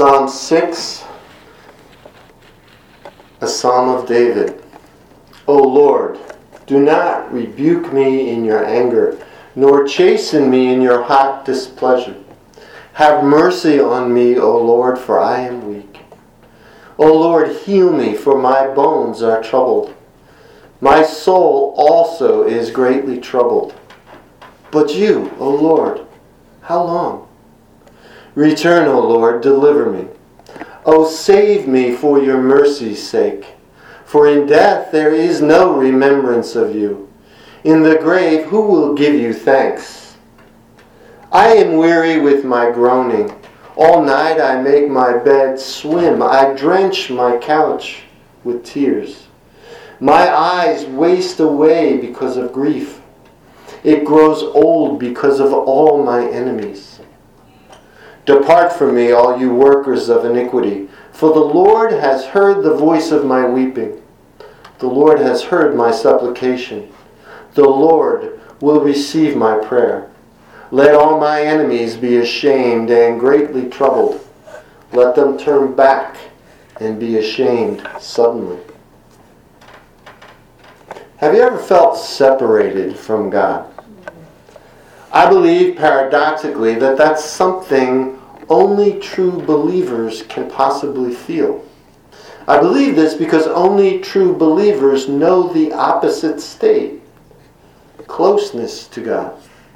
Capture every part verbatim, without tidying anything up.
Psalm six, a psalm of David. O Lord, do not rebuke me in your anger, nor chasten me in your hot displeasure. Have mercy on me, O Lord, for I am weak. O Lord, heal me, for my bones are troubled. My soul also is greatly troubled. But you, O Lord, how long? Return, O Lord, deliver me. O save me for your mercy's sake. For in death there is no remembrance of you. In the grave who will give you thanks? I am weary with my groaning. All night I make my bed swim. I drench my couch with tears. My eyes waste away because of grief. It grows old because of all my enemies. Depart from me, all you workers of iniquity, for the Lord has heard the voice of my weeping. The Lord has heard my supplication. The Lord will receive my prayer. Let all my enemies be ashamed and greatly troubled. Let them turn back and be ashamed suddenly. Have you ever felt separated from God? I believe, paradoxically, that that's something only true believers can possibly feel. I believe this because only true believers know the opposite state, closeness to God.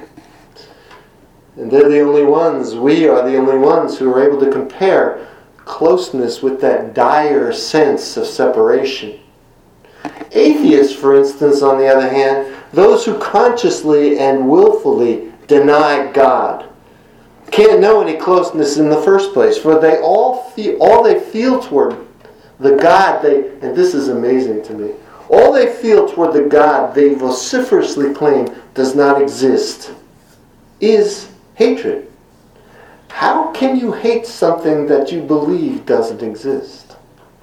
And they're the only ones, we are the only ones who are able to compare closeness with that dire sense of separation. Atheists, for instance, on the other hand, those who consciously and willfully deny God, can't know any closeness in the first place, for they all feel, all they feel toward the God they, and this is amazing to me, all they feel toward the God they vociferously claim does not exist is hatred. How can you hate something that you believe doesn't exist?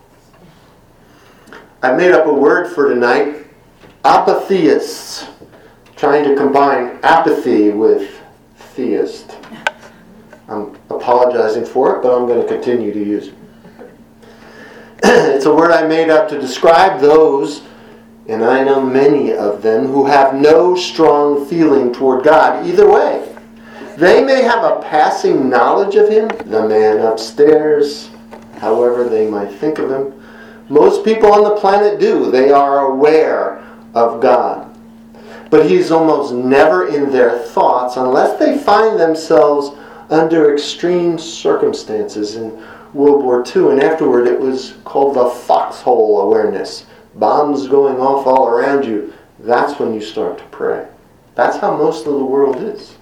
I made up a word for tonight, apatheists, trying to combine apathy with theist. I'm apologizing for it, but I'm going to continue to use it. It's a word I made up to describe those, and I know many of them, who have no strong feeling toward God either way. They may have a passing knowledge of Him, the man upstairs, however they might think of Him. Most people on the planet do. They are aware of God. But He's almost never in their thoughts unless they find themselves under extreme circumstances. In World War Two and afterward, it was called the foxhole awareness. Bombs going off all around you. That's when you start to pray. That's how most of the world is.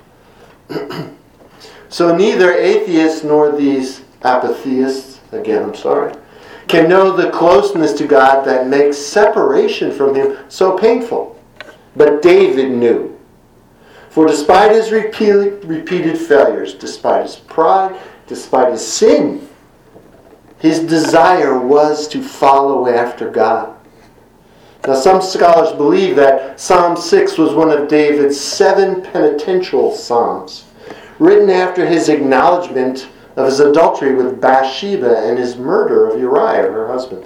So neither atheists nor these apatheists, again I'm sorry, can know the closeness to God that makes separation from Him so painful. But David knew. For despite his repeated, repeated failures, despite his pride, despite his sin, his desire was to follow after God. Now some scholars believe that Psalm six was one of David's seven penitential psalms, written after his acknowledgement of his adultery with Bathsheba and his murder of Uriah, her husband.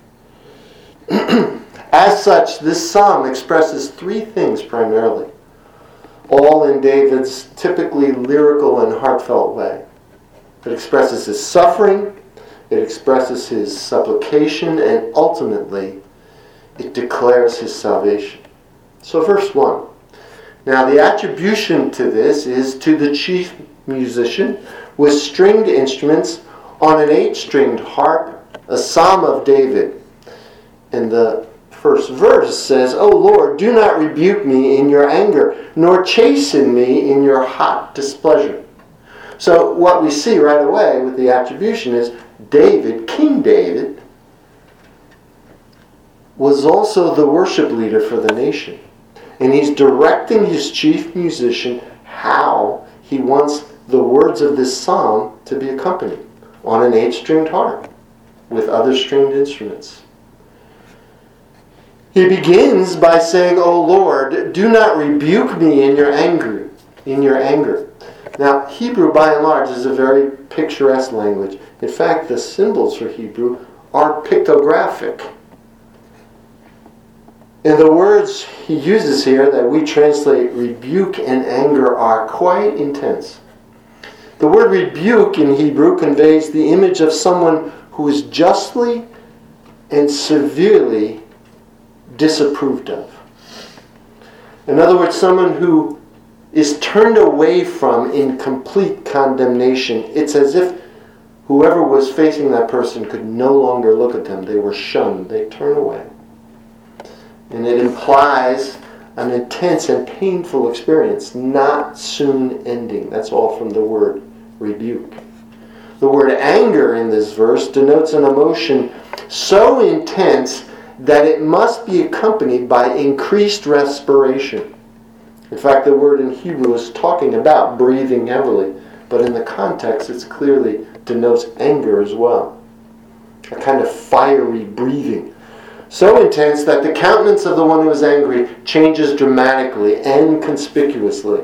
As such, this psalm expresses three things primarily, all in David's typically lyrical and heartfelt way. It expresses his suffering, it expresses his supplication, and ultimately, it declares his salvation. So verse one. Now the attribution to this is to the chief musician with stringed instruments on an eight-stringed harp, a psalm of David. And the first verse says, O Lord, do not rebuke me in your anger, nor chasten me in your hot displeasure. So what we see right away with the attribution is David, King David, was also the worship leader for the nation. And he's directing his chief musician how he wants the words of this psalm to be accompanied on an eight-stringed harp with other stringed instruments. He begins by saying, O Lord, do not rebuke me in your anger. In your anger. Now, Hebrew, by and large, is a very picturesque language. In fact, the symbols for Hebrew are pictographic. And the words he uses here that we translate rebuke and anger are quite intense. The word rebuke in Hebrew conveys the image of someone who is justly and severely disapproved of. In other words, someone who is turned away from in complete condemnation. It's as if whoever was facing that person could no longer look at them. They were shunned. They turn away. And it implies an intense and painful experience, not soon ending. That's all from the word rebuke. The word anger in this verse denotes an emotion so intense that it must be accompanied by increased respiration. In fact, the word in Hebrew is talking about breathing heavily, but in the context it clearly denotes anger as well. A kind of fiery breathing. So intense that the countenance of the one who is angry changes dramatically and conspicuously.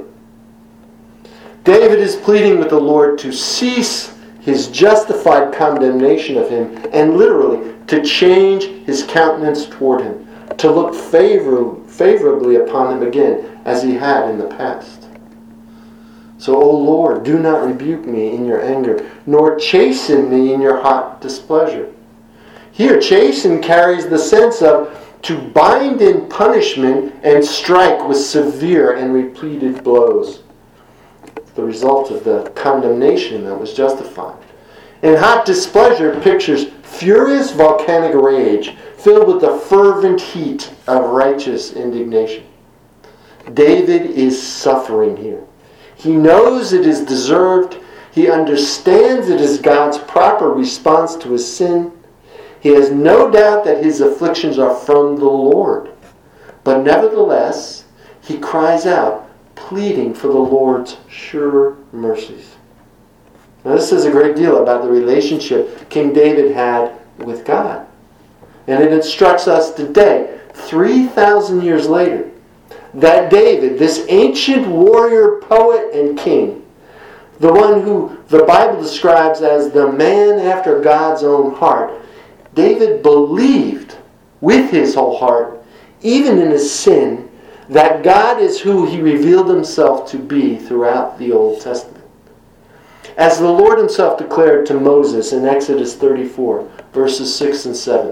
David is pleading with the Lord to cease his justified condemnation of him and literally to change his countenance toward him, to look favor- favorably upon him again as he had in the past. So, O Lord, do not rebuke me in your anger, nor chasten me in your hot displeasure. Here, chasten carries the sense of to bind in punishment and strike with severe and repeated blows. The result of the condemnation that was justified. And hot displeasure pictures furious volcanic rage filled with the fervent heat of righteous indignation. David is suffering here. He knows it is deserved. He understands it is God's proper response to his sin. He has no doubt that his afflictions are from the Lord. But nevertheless, he cries out, pleading for the Lord's sure mercies. Now, this says a great deal about the relationship King David had with God. And it instructs us today, three thousand years later, that David, this ancient warrior, poet, and king, the one who the Bible describes as the man after God's own heart, David believed with his whole heart, even in his sin, that God is who he revealed himself to be throughout the Old Testament. As the Lord himself declared to Moses in Exodus thirty-four, verses six and seven.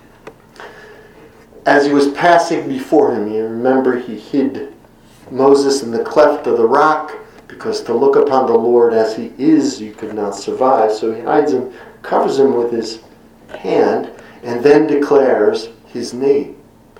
As he was passing before him, you remember he hid Moses in the cleft of the rock, because to look upon the Lord as he is, you could not survive. So he hides him, covers him with his hand, and then declares his name.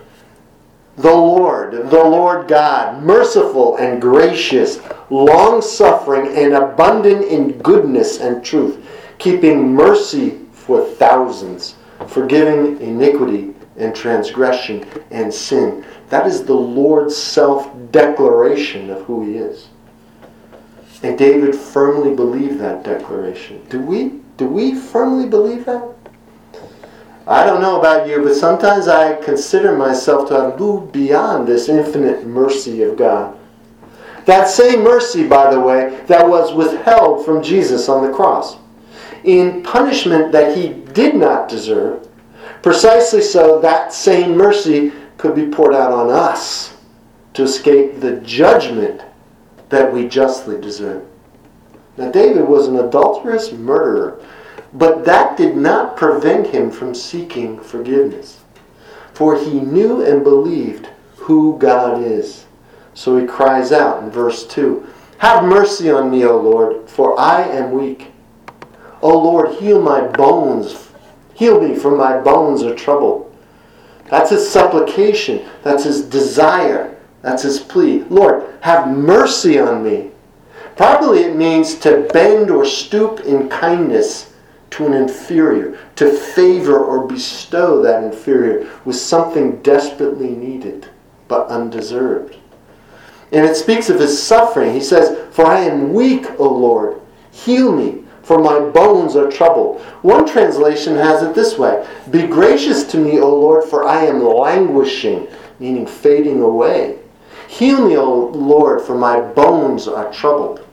The Lord, the Lord God, merciful and gracious, long-suffering and abundant in goodness and truth, keeping mercy for thousands, forgiving iniquity and transgression and sin. That is the Lord's self-declaration of who he is. And David firmly believed that declaration. Do we? Do we firmly believe that? I don't know about you, but sometimes I consider myself to have moved beyond this infinite mercy of God. That same mercy, by the way, that was withheld from Jesus on the cross. In punishment that he did not deserve, precisely so that same mercy could be poured out on us to escape the judgment that we justly deserve. Now, David was an adulterous murderer, but that did not prevent him from seeking forgiveness. For he knew and believed who God is. So he cries out in verse two, "Have mercy on me, O Lord, for I am weak. O Lord, heal my bones. Heal me, for my bones are troubled." That's his supplication. That's his desire. That's his plea. Lord, have mercy on me. Probably it means to bend or stoop in kindness to an inferior, to favor or bestow that inferior with something desperately needed but undeserved. And it speaks of his suffering. He says, "For I am weak, O Lord. Heal me, for my bones are troubled." One translation has it this way, "Be gracious to me, O Lord, for I am languishing," meaning fading away. "Heal me, O Lord, for my bones are troubled."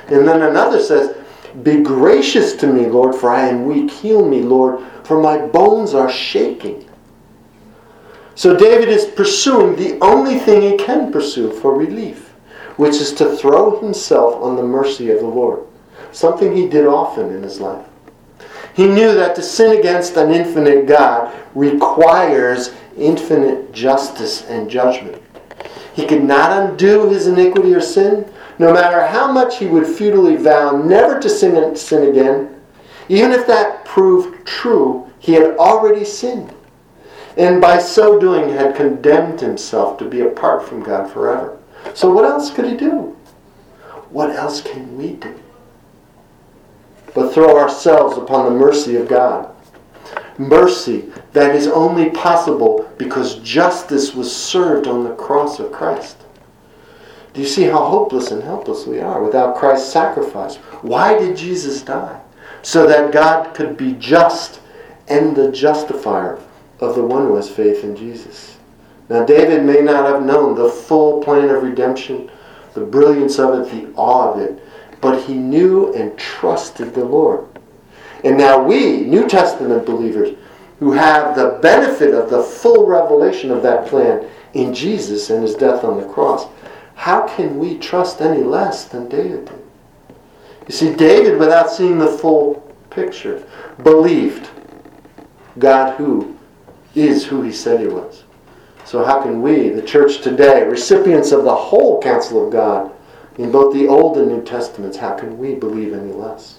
And then another says, be gracious to me, Lord, for I am weak. Heal me, Lord, for my bones are shaking. So David is pursuing the only thing he can pursue for relief, which is to throw himself on the mercy of the Lord, something he did often in his life. He knew that to sin against an infinite God requires infinite justice and judgment. He could not undo his iniquity or sin, no matter how much he would futilely vow never to sin, sin again. Even if that proved true, he had already sinned, and by so doing had condemned himself to be apart from God forever. So what else could he do? What else can we do but throw ourselves upon the mercy of God? Mercy that is only possible because justice was served on the cross of Christ. Do you see how hopeless and helpless we are without Christ's sacrifice? Why did Jesus die? So that God could be just and the justifier of the one who has faith in Jesus. Now, David may not have known the full plan of redemption, the brilliance of it, the awe of it, but he knew and trusted the Lord. And now we, New Testament believers, who have the benefit of the full revelation of that plan in Jesus and his death on the cross, how can we trust any less than David did? You see, David, without seeing the full picture, believed God who is who he said he was. So how can we, the church today, recipients of the whole counsel of God, in both the Old and New Testaments, how can we believe any less?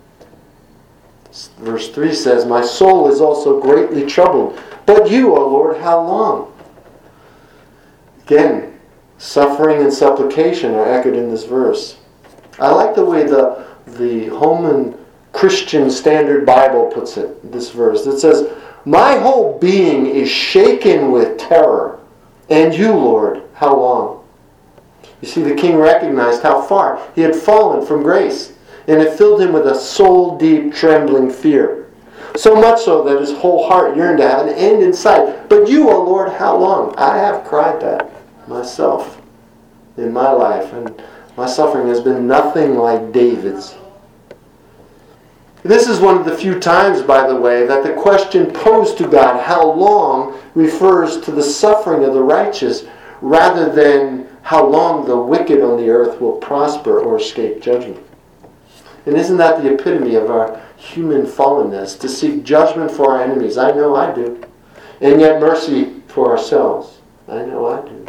Verse three says, my soul is also greatly troubled. But you, O Lord, how long? Again, suffering and supplication are echoed in this verse. I like the way the, the Holman Christian Standard Bible puts it, this verse. It says, my whole being is shaken with terror. And you, Lord, how long? You see, the king recognized how far he had fallen from grace, and it filled him with a soul-deep, trembling fear. So much so that his whole heart yearned to have an end in sight. But you, O Lord, how long? I have cried that myself in my life, and my suffering has been nothing like David's. This is one of the few times, by the way, that the question posed to God, how long, refers to the suffering of the righteous rather than how long the wicked on the earth will prosper or escape judgment. And isn't that the epitome of our human fallenness, to seek judgment for our enemies? I know I do. And yet mercy for ourselves. I know I do.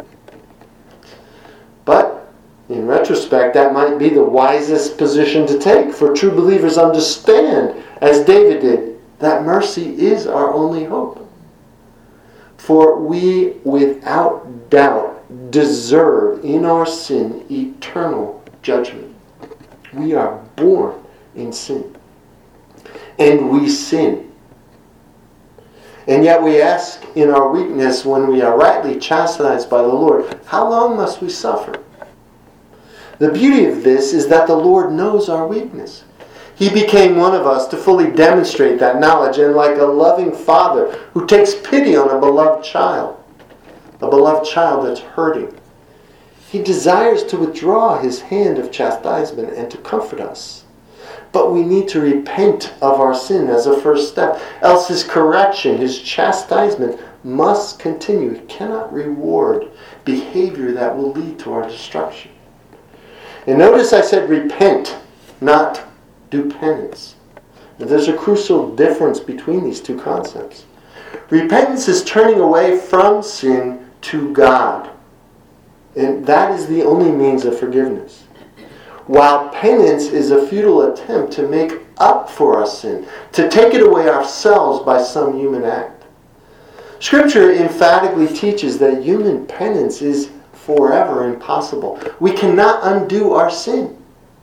But in retrospect, that might be the wisest position to take, for true believers understand, as David did, that mercy is our only hope. For we, without doubt, deserve in our sin eternal judgment. We are born in sin. And we sin. And yet we ask in our weakness, when we are rightly chastised by the Lord, how long must we suffer? The beauty of this is that the Lord knows our weakness. He became one of us to fully demonstrate that knowledge, and like a loving father who takes pity on a beloved child, a beloved child that's hurting, he desires to withdraw his hand of chastisement and to comfort us. But we need to repent of our sin as a first step, else his correction, his chastisement must continue. He cannot reward behavior that will lead to our destruction. And notice I said repent, not do penance. And there's a crucial difference between these two concepts. Repentance is turning away from sin to God. And that is the only means of forgiveness. While penance is a futile attempt to make up for our sin, to take it away ourselves by some human act. Scripture emphatically teaches that human penance is forever impossible. We cannot undo our sin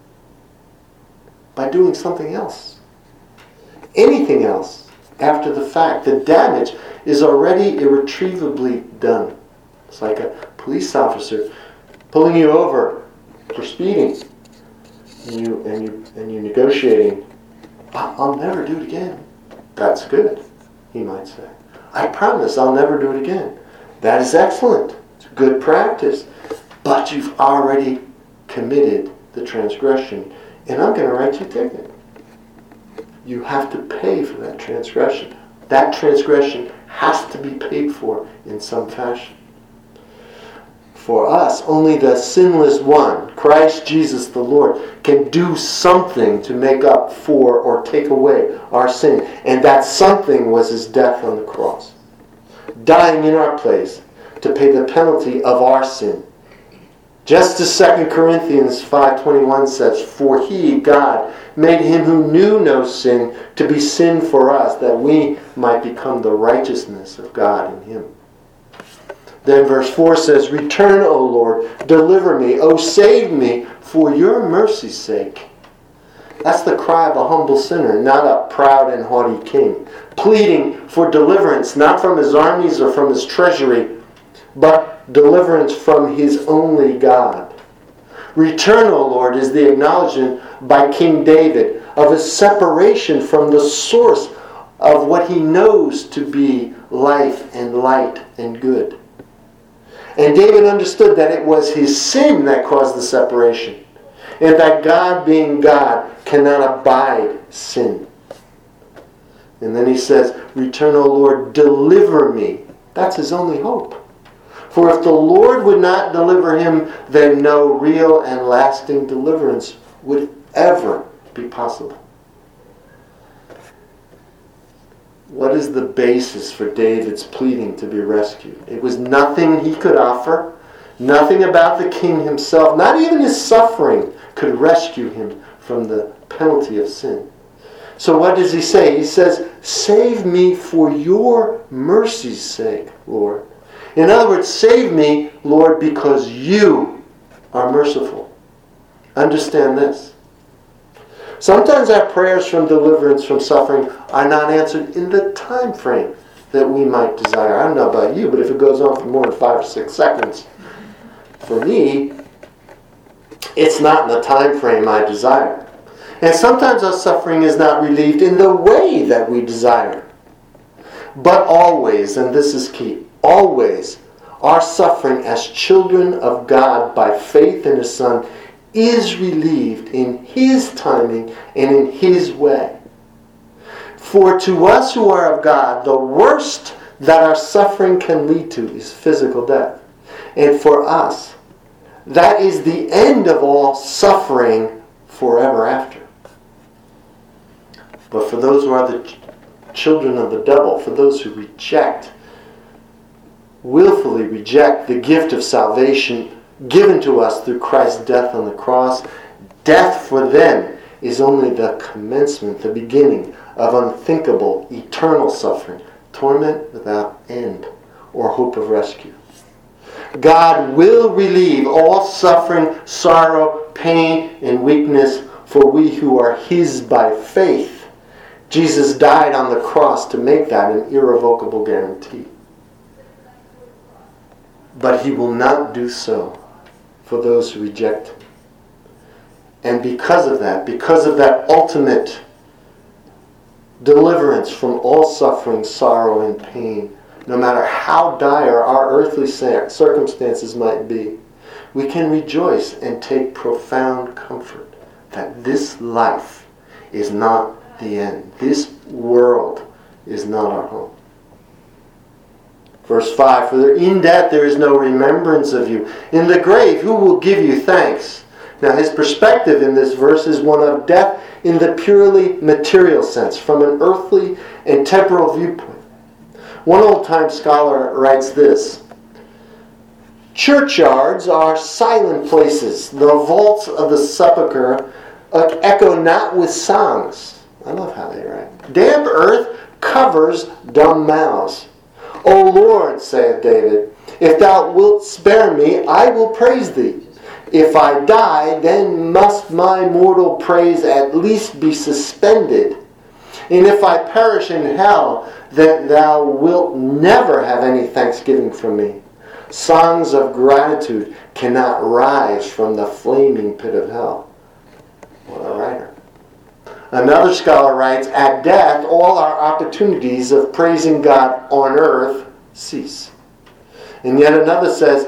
by doing something else. Anything else after the fact. The damage is already irretrievably done. It's like a police officer pulling you over for speeding, and you and you and you're negotiating. I'll never do it again. That's good, he might say. I promise I'll never do it again. That is excellent. It's good practice. But you've already committed the transgression. and I'm going to write you a ticket. You have to pay for that transgression. That transgression has to be paid for in some fashion. For us, only the sinless one, Christ Jesus the Lord, can do something to make up for or take away our sin. And that something was his death on the cross. Dying in our place to pay the penalty of our sin. Just as Second Corinthians five twenty-one says, "For he, God, made him who knew no sin to be sin for us, that we might become the righteousness of God in him." Then verse four says, "Return, O Lord, deliver me, O save me, for your mercy's sake." That's the cry of a humble sinner, not a proud and haughty king. Pleading for deliverance, not from his armies or from his treasury, but deliverance from his only God. Return, O Lord, is the acknowledgement by King David of his separation from the source of what he knows to be life and light and good. And David understood that it was his sin that caused the separation, and that God, being God, cannot abide sin. And then he says, "Return, O Lord, deliver me." That's his only hope. For if the Lord would not deliver him, then no real and lasting deliverance would ever be possible. What is the basis for David's pleading to be rescued? It was nothing he could offer, nothing about the king himself, not even his suffering could rescue him from the penalty of sin. So what does he say? He says, "Save me for your mercy's sake, Lord." In other words, save me, Lord, because you are merciful. Understand this. Sometimes our prayers from deliverance from suffering are not answered in the time frame that we might desire. I don't know about you, but if it goes on for more than five or six seconds, for me, it's not in the time frame I desire. And sometimes our suffering is not relieved in the way that we desire. But always, and this is key, always, our suffering as children of God by faith in His Son is relieved in His timing and in His way. For to us who are of God, the worst that our suffering can lead to is physical death. And for us, that is the end of all suffering forever after. But for those who are the ch- children of the devil, for those who reject, willfully reject the gift of salvation given to us through Christ's death on the cross, death for them is only the commencement, the beginning of unthinkable, eternal suffering, torment without end, or hope of rescue. God will relieve all suffering, sorrow, pain, and weakness for we who are His by faith. Jesus died on the cross to make that an irrevocable guarantee. But He will not do so for those who reject Him. And because of that, because of that ultimate deliverance from all suffering, sorrow, and pain, no matter how dire our earthly circumstances might be, we can rejoice and take profound comfort that this life is not the end. This world is not our home. Verse five, "For in death there is no remembrance of you. In the grave, who will give you thanks?" Now his perspective in this verse is one of death in the purely material sense, from an earthly and temporal viewpoint. One old-time scholar writes this: "Churchyards are silent places. The vaults of the sepulchre echo not with songs." I love how they write. "Damp earth covers dumb mouths. O Lord, saith David, if thou wilt spare me, I will praise thee. If I die, then must my mortal praise at least be suspended. And if I perish in hell, then thou wilt never have any thanksgiving from me. Songs of gratitude cannot rise from the flaming pit of hell." What a writer. Another scholar writes, "At death, all our opportunities of praising God on earth cease." And yet another says,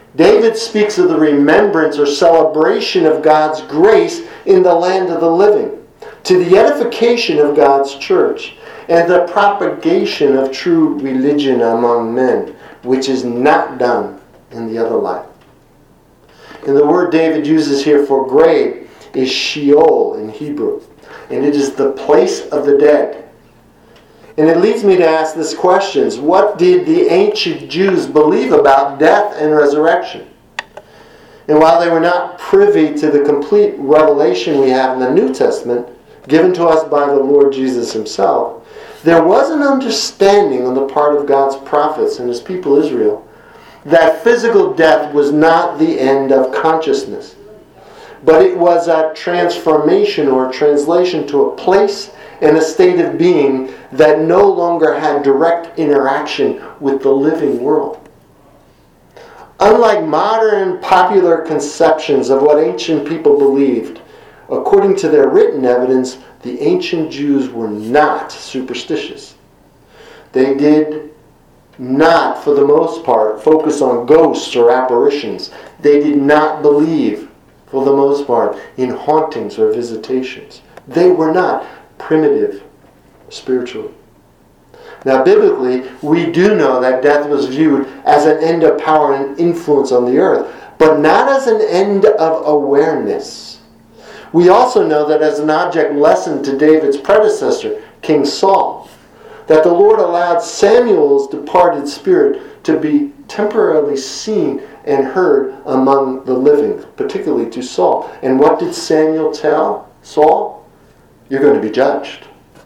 David speaks of the remembrance or celebration of God's grace in the land of the living, to the edification of God's church, and the propagation of true religion among men, which is not done in the other life. And the word David uses here for grave is Sheol in Hebrew, and it is the place of the dead. And it leads me to ask this question: what did the ancient Jews believe about death and resurrection? And while they were not privy to the complete revelation we have in the New Testament, given to us by the Lord Jesus himself, there was an understanding on the part of God's prophets and his people Israel that physical death was not the end of consciousness, but it was a transformation or a translation to a place and a state of being that no longer had direct interaction with the living world. Unlike modern popular conceptions of what ancient people believed, according to their written evidence, the ancient Jews were not superstitious. They did not, for the most part, focus on ghosts or apparitions. They did not believe, for the most part, in hauntings or visitations. They were not primitive spiritually. Now, biblically, we do know that death was viewed as an end of power and influence on the earth, but not as an end of awareness. We also know that as an object lesson to David's predecessor, King Saul, that the Lord allowed Samuel's departed spirit to be temporarily seen and heard among the living, particularly to Saul. And what did Samuel tell Saul? You're going to be judged.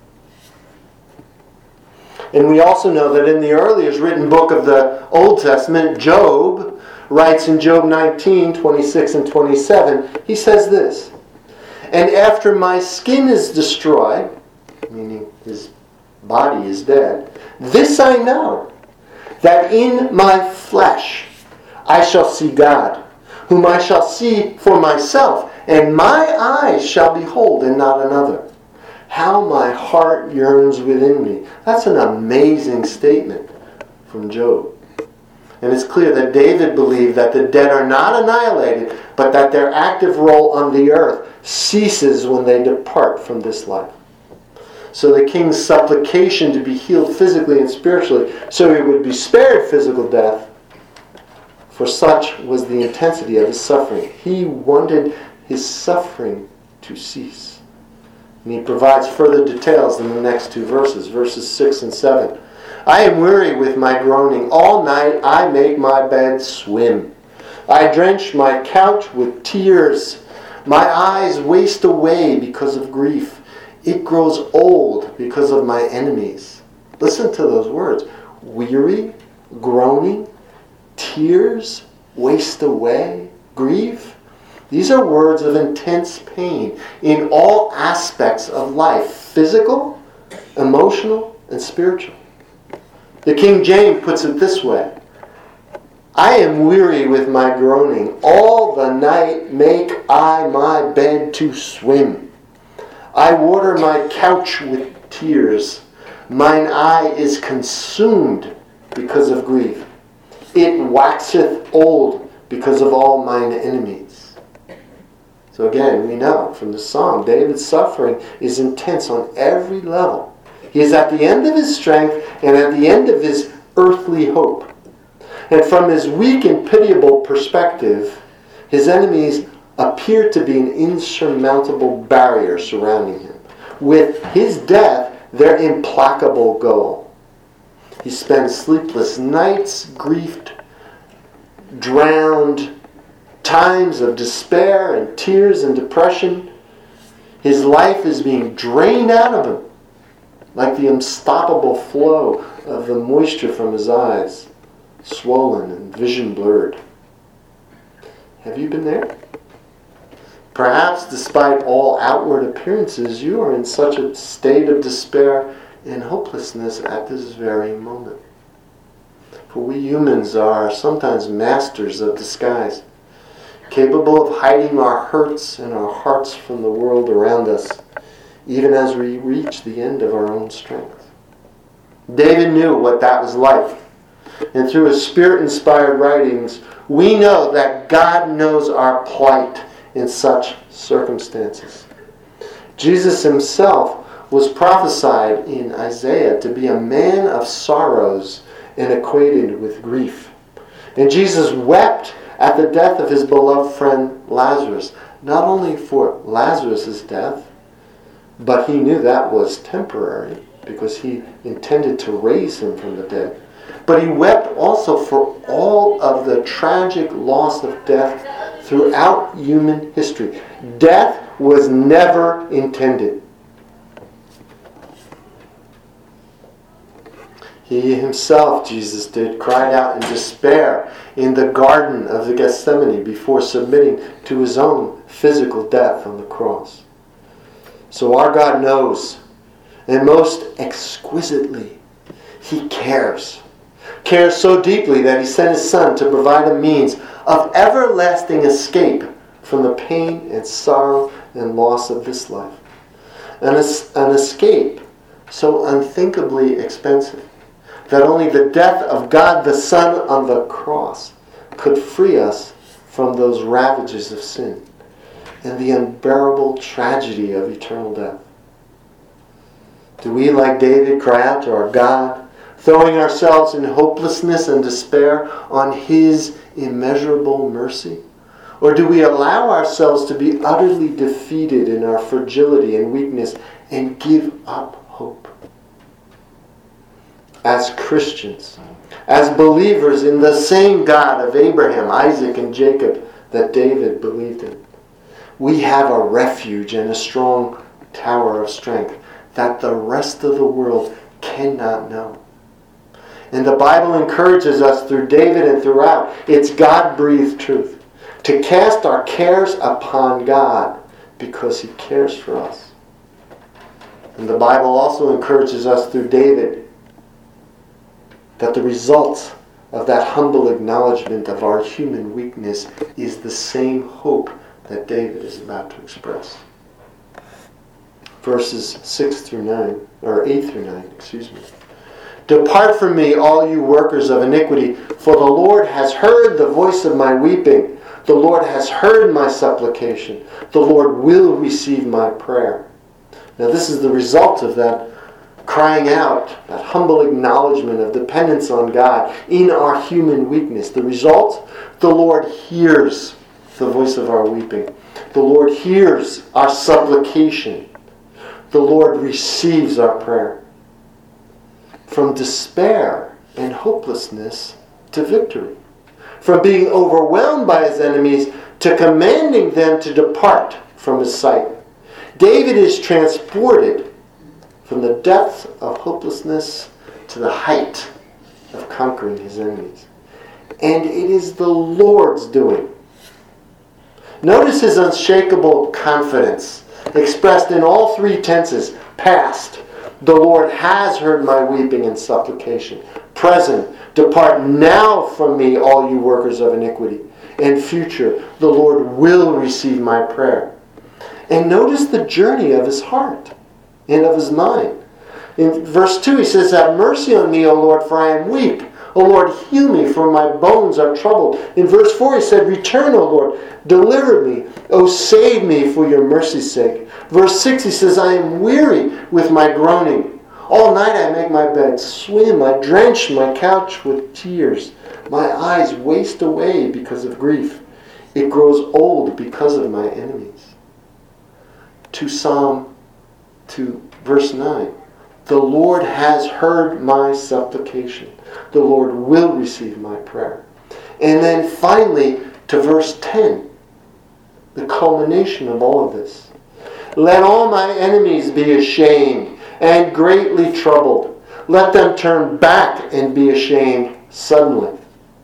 And we also know that in the earliest written book of the Old Testament, Job writes in Job nineteen, twenty-six and twenty-seven, he says this: "And after my skin is destroyed," meaning his body is dead, "this I know, that in my flesh I shall see God, whom I shall see for myself, and my eyes shall behold and not another. How my heart yearns within me." That's an amazing statement from Job. And it's clear that David believed that the dead are not annihilated, but that their active role on the earth ceases when they depart from this life. So the king's supplication to be healed physically and spiritually, so he would be spared physical death, for such was the intensity of his suffering. He wanted his suffering to cease. And he provides further details in the next two verses, verses six and seven. "I am weary with my groaning. All night I make my bed swim. I drench my couch with tears. My eyes waste away because of grief. It grows old because of my enemies." Listen to those words. Weary, groaning, tears, waste away, grief. These are words of intense pain in all aspects of life, physical, emotional, and spiritual. The King James puts it this way: "I am weary with my groaning. All the night make I my bed to swim. I water my couch with tears. Mine eye is consumed because of grief. It waxeth old because of all mine enemies." So again, we know from the psalm, David's suffering is intense on every level. He is at the end of his strength and at the end of his earthly hope. And from his weak and pitiable perspective, his enemies appear to be an insurmountable barrier surrounding him. With his death, their implacable goal. He spends sleepless nights, griefed, drowned, times of despair and tears and depression. His life is being drained out of him, like the unstoppable flow of the moisture from his eyes, swollen and vision blurred. Have you been there? Perhaps despite all outward appearances, you are in such a state of despair and hopelessness at this very moment. For we humans are sometimes masters of disguise, capable of hiding our hurts and our hearts from the world around us, even as we reach the end of our own strength. David knew what that was like. and through his Spirit-inspired writings, we know that God knows our plight in such circumstances. Jesus himself was prophesied in Isaiah to be a man of sorrows and acquainted with grief. And Jesus wept at the death of his beloved friend Lazarus, not only for Lazarus' death, but he knew that was temporary because he intended to raise him from the dead. But he wept also for all of the tragic loss of death throughout human history. Death was never intended. He himself, Jesus did, cried out in despair in the Garden of the Gethsemane before submitting to his own physical death on the cross. So our God knows, and most exquisitely, he cares. Cares so deeply that he sent his Son to provide a means of everlasting escape from the pain and sorrow and loss of this life. An, es- an escape so unthinkably expensive that only the death of God the Son on the cross could free us from those ravages of sin and the unbearable tragedy of eternal death. Do we, like David, cry out to our God, throwing ourselves in hopelessness and despair on his immeasurable mercy? Or do we allow ourselves to be utterly defeated in our fragility and weakness and give up hope? As Christians, as believers in the same God of Abraham, Isaac, and Jacob that David believed in, we have a refuge and a strong tower of strength that the rest of the world cannot know. And the Bible encourages us through David and throughout its God-breathed truth to cast our cares upon God because he cares for us. And the Bible also encourages us through David that the result of that humble acknowledgement of our human weakness is the same hope that David is about to express. Verses six through nine, or eight through nine, excuse me. Depart from me, all you workers of iniquity, for the Lord has heard the voice of my weeping. The Lord has heard my supplication. The Lord will receive my prayer. Now this is the result of that crying out, that humble acknowledgement of dependence on God in our human weakness. The result? The Lord hears the voice of our weeping. The Lord hears our supplication. The Lord receives our prayer. From despair and hopelessness to victory. From being overwhelmed by his enemies to commanding them to depart from his sight. David is transported from the depth of hopelessness to the height of conquering his enemies. And it is the Lord's doing. Notice his unshakable confidence, expressed in all three tenses. Past, the Lord has heard my weeping and supplication. Present, depart now from me, all you workers of iniquity. And future, the Lord will receive my prayer. And notice the journey of his heart and of his mind. In verse two, he says, have mercy on me, O Lord, for I am weak. O Lord, heal me, for my bones are troubled. In verse four, he said, return, O Lord, deliver me. O save me for your mercy's sake. Verse six, he says, I am weary with my groaning. All night I make my bed swim. I drench my couch with tears. My eyes waste away because of grief. It grows old because of my enemies. To Psalm, to verse nine. The Lord has heard my supplication. The Lord will receive my prayer. And then finally to verse ten. The culmination of all of this. Let all my enemies be ashamed and greatly troubled. Let them turn back and be ashamed suddenly.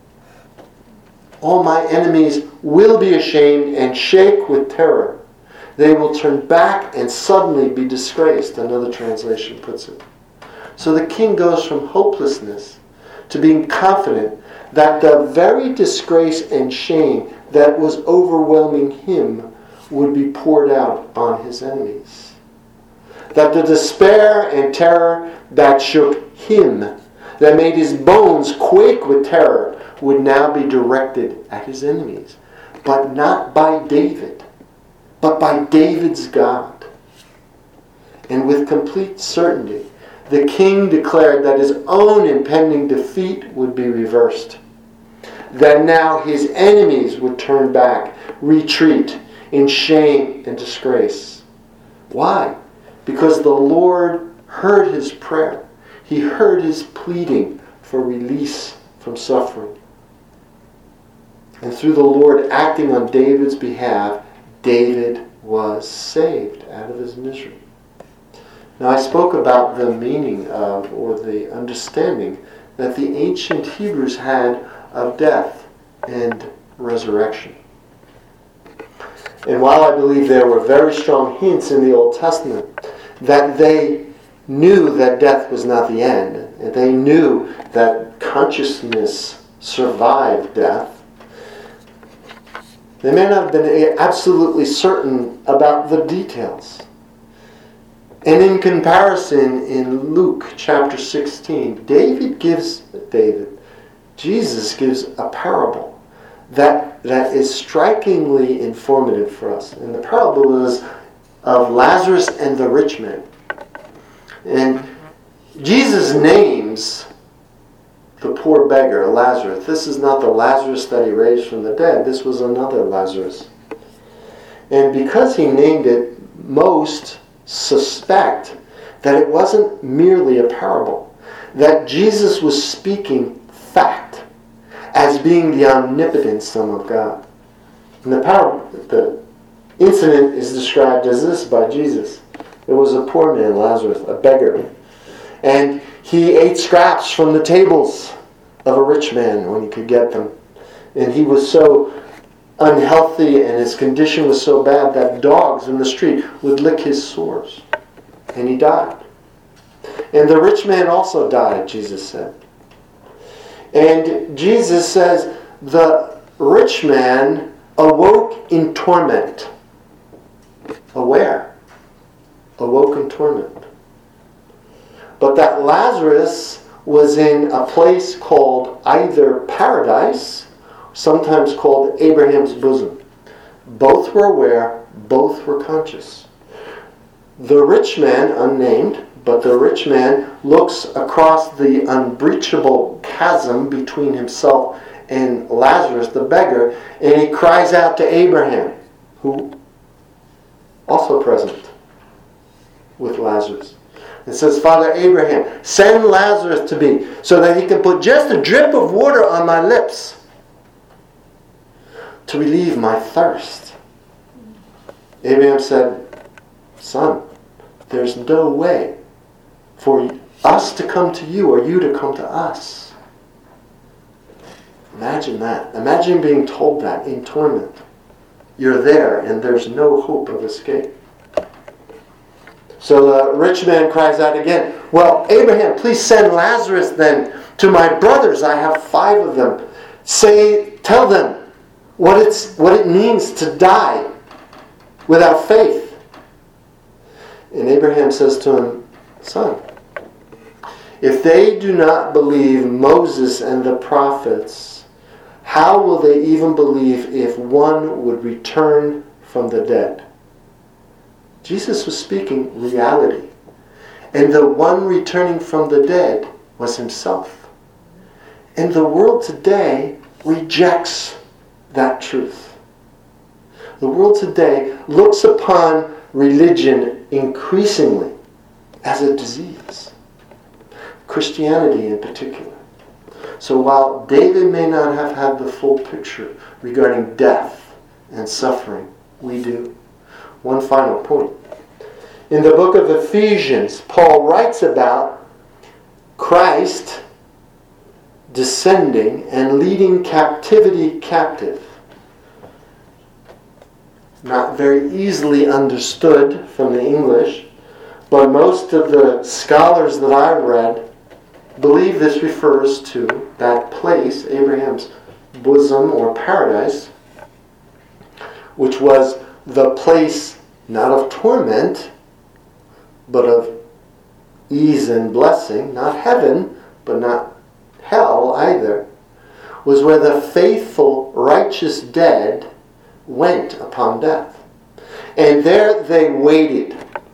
All my enemies will be ashamed and shake with terror. They will turn back and suddenly be disgraced, another translation puts it. So the king goes from hopelessness to being confident that the very disgrace and shame that was overwhelming him would be poured out on his enemies. That the despair and terror that shook him that made his bones quake with terror would now be directed at his enemies. But not by David, but by David's God. And with complete certainty, the king declared that his own impending defeat would be reversed. That now his enemies would turn back, retreat in shame and disgrace. Why? Because the Lord heard his prayer. He heard his pleading for release from suffering. And through the Lord acting on David's behalf, David was saved out of his misery. Now I spoke about the meaning of, or the understanding that the ancient Hebrews had of death and resurrection. And while I believe there were very strong hints in the Old Testament that they knew that death was not the end, and they knew that consciousness survived death, they may not have been absolutely certain about the details. And in comparison, in Luke chapter sixteen, David gives, David, Jesus gives a parable that, that is strikingly informative for us. And the parable is of Lazarus and the rich man. And Jesus names the poor beggar, Lazarus. This is not the Lazarus that he raised from the dead. This was another Lazarus. And because he named it, most suspect that it wasn't merely a parable, that Jesus was speaking fact as being the omnipotent Son of God. And the parable, the incident is described as this by Jesus. There was a poor man, Lazarus, a beggar, and he ate scraps from the tables of a rich man when he could get them. And he was so unhealthy and his condition was so bad that dogs in the street would lick his sores. And he died. And the rich man also died, Jesus said. And Jesus says the rich man awoke in torment. Aware. Awoke in torment. But that Lazarus was in a place called either paradise, sometimes called Abraham's bosom. Both were aware, both were conscious. The rich man, unnamed, but the rich man looks across the unbreachable chasm between himself and Lazarus, the beggar, and he cries out to Abraham, who also present with Lazarus. It says, Father Abraham, send Lazarus to me so that he can put just a drip of water on my lips to relieve my thirst. Abraham said, Son, there's no way for us to come to you or you to come to us. Imagine that. Imagine being told that in torment. You're there and there's no hope of escape. So the rich man cries out again, well, Abraham, please send Lazarus then to my brothers. I have five of them. Say, tell them what it's what it means to die without faith. And Abraham says to him, Son, if they do not believe Moses and the prophets, how will they even believe if one would return from the dead? Jesus was speaking reality. And the one returning from the dead was himself. And the world today rejects that truth. The world today looks upon religion increasingly as a disease. Christianity in particular. So while David may not have had the full picture regarding death and suffering, we do. One final point. In the book of Ephesians, Paul writes about Christ descending and leading captivity captive. Not very easily understood from the English, but most of the scholars that I've read believe this refers to that place, Abraham's bosom or paradise, which was the place not of torment, but of ease and blessing, not heaven, but not hell either, was where the faithful, righteous dead went upon death. And there they waited.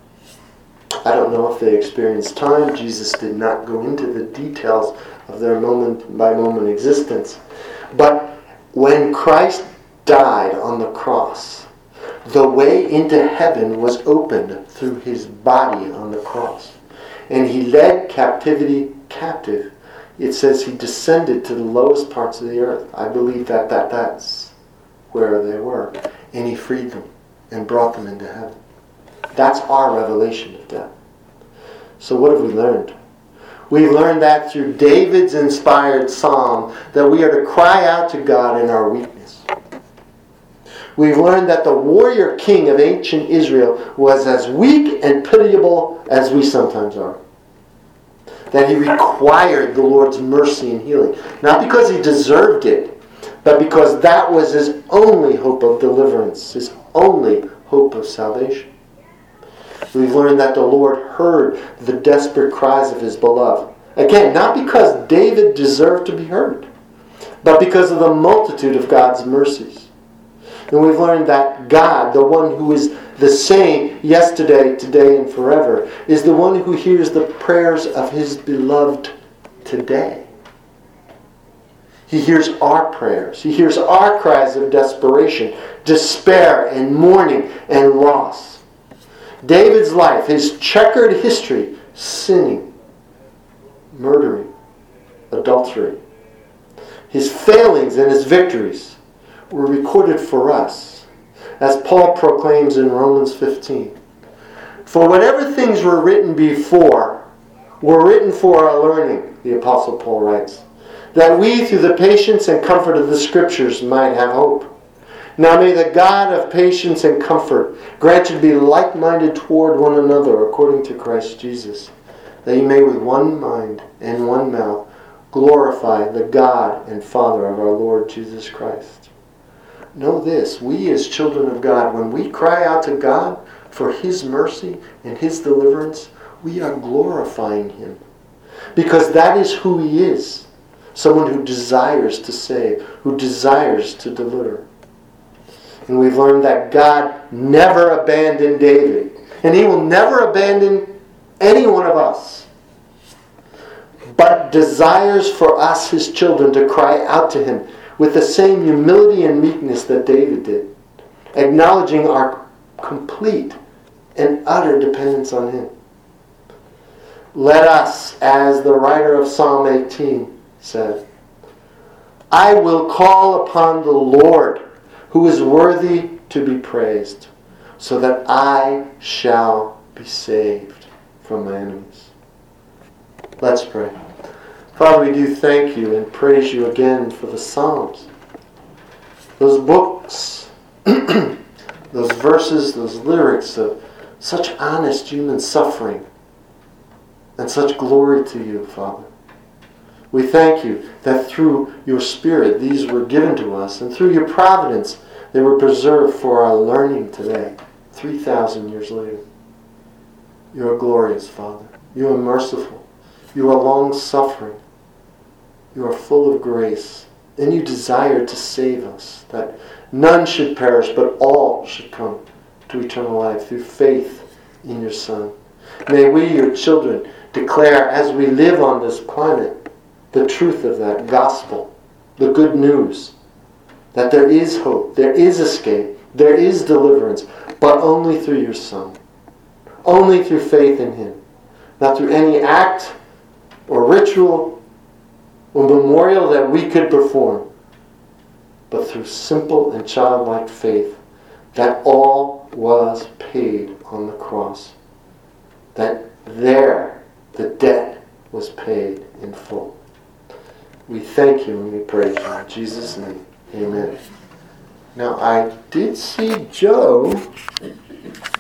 I don't know if they experienced time. Jesus did not go into the details of their moment-by-moment existence. But when Christ died on the cross, the way into heaven was opened through his body on the cross. And he led captivity captive. It says he descended to the lowest parts of the earth. I believe that, that that's where they were. And he freed them and brought them into heaven. That's our revelation of death. So what have we learned? We've learned that through David's inspired psalm that we are to cry out to God in our weakness. We've learned that the warrior king of ancient Israel was as weak and pitiable as we sometimes are. That he required the Lord's mercy and healing. Not because he deserved it, but because that was his only hope of deliverance, his only hope of salvation. We've learned that the Lord heard the desperate cries of his beloved. Again, not because David deserved to be heard, but because of the multitude of God's mercies. And we've learned that God, the one who is the same yesterday, today, and forever, is the one who hears the prayers of his beloved today. He hears our prayers. He hears our cries of desperation, despair, and mourning, and loss. David's life, his checkered history, sinning, murdering, adultery, his failings and his victories were recorded for us, as Paul proclaims in Romans fifteen. For whatever things were written before were written for our learning, the Apostle Paul writes, that we through the patience and comfort of the Scriptures might have hope. Now may the God of patience and comfort grant you to be like-minded toward one another according to Christ Jesus, that you may with one mind and one mouth glorify the God and Father of our Lord Jesus Christ. Know this, we as children of God, when we cry out to God for his mercy and his deliverance, we are glorifying him. Because that is who he is. Someone who desires to save, who desires to deliver. And we've learned that God never abandoned David. And he will never abandon any one of us. But desires for us, his children, to cry out to him with the same humility and meekness that David did. Acknowledging our complete and utter dependence on him. Let us, as the writer of Psalm eighteen said, I will call upon the Lord, who is worthy to be praised, so that I shall be saved from my enemies. Let's pray. Father, we do thank you and praise you again for the Psalms. Those books, those verses, those lyrics of such honest human suffering and such glory to you, Father. We thank you that through your Spirit these were given to us, and through your providence they were preserved for our learning today, three thousand years later. You are glorious, Father. You are merciful. You are long-suffering. You are full of grace. And you desire to save us, that none should perish, but all should come to eternal life through faith in your Son. May we, your children, declare as we live on this planet the truth of that gospel, the good news, that there is hope, there is escape, there is deliverance, but only through your Son. Only through faith in him. Not through any act or ritual or memorial that we could perform, but through simple and childlike faith that all was paid on the cross. That there the debt was paid in full. We thank you and we praise you. In Jesus' name, amen. Now, I did see Joe